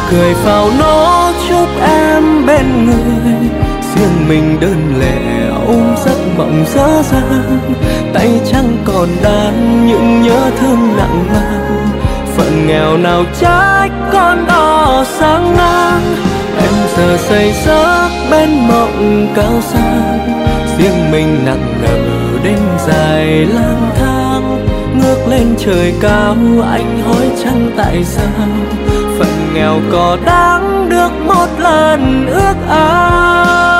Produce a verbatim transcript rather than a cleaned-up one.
cười pháo nổ chúc em bên người, riêng mình đơn lẻ ôm giấc mộng dở dang. Tay chẳng còn đan những nhớ thương nặng mang, phận nghèo nào trách con đò sáng ngang. Em giờ say giấc bên mộng cao sang, riêng mình nặng nở đêm dài lang thang. Ngước lên trời cao anh hỏi chẳng tại sao, phận nghèo có đáng được một lần ước ao.